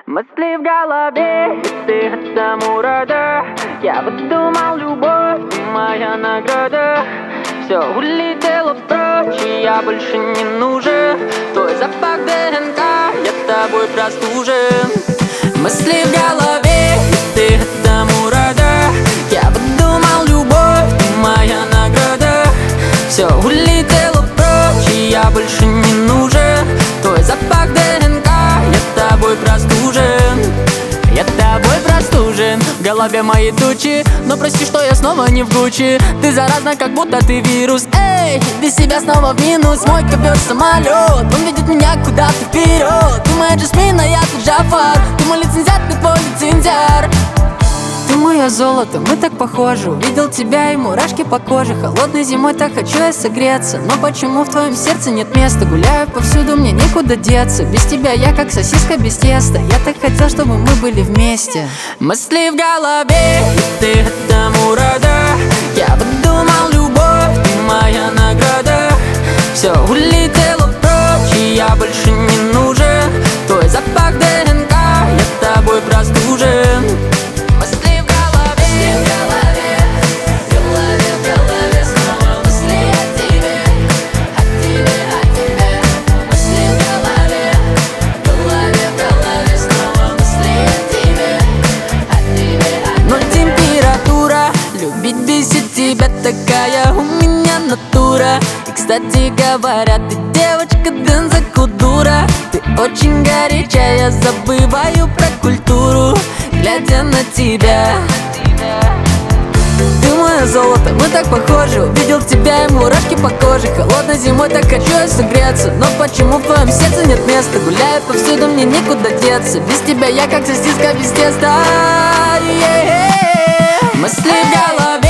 Мысли в голове, и ты этому рада. Я выдумал любовь, ты моя награда. Все улетело прочь, и я больше не нужен. Твой запах ДНК, я тобой простужен. Мысли в голове, и ты этому рада. Я выдумал любовь, ты моя награда. Все улетело прочь, и я больше не нужен. Твой запах ДНК, я тобой простужен. Я тобой простужен. В голове мои тучи, но прости, что я снова не в Гуччи. Ты заразна, как будто ты вирус. Эй, иди себя снова в минус. Мой ковер самолет, он ведет меня куда-то вперед. Ты моя Джасмина, я тут Джафар. Ты мой лицензиат, ты твой лицензиар. Ты мое золото, мы так похожи. Увидел тебя и мурашки по коже. Холодной зимой так хочу я согреться. Но почему в твоем сердце нет места? Гуляю повсюду, мне некуда деться. Без тебя я как сосиска без теста. Я так хотел, чтобы мы были вместе. Мысли в голове, и ты этому рада. Я выдумал любовь, ты моя награда. Все улетело прочь, и я больше не нужен. Твой запах ДНК, я тобой простужен. Любить бесит тебя, такая у меня натура. И, кстати говоря, ты девочка Дензаку дура. Ты очень горячая, я забываю про культуру, глядя на тебя. Ты мое золото, мы так похожи. Увидел тебя и мурашки по коже. Холодной зимой так хочу я согреться. Но почему в твоем сердце нет места? Гуляю повсюду, мне некуда деться. Без тебя я как сосиска без теста. Мысли в голове.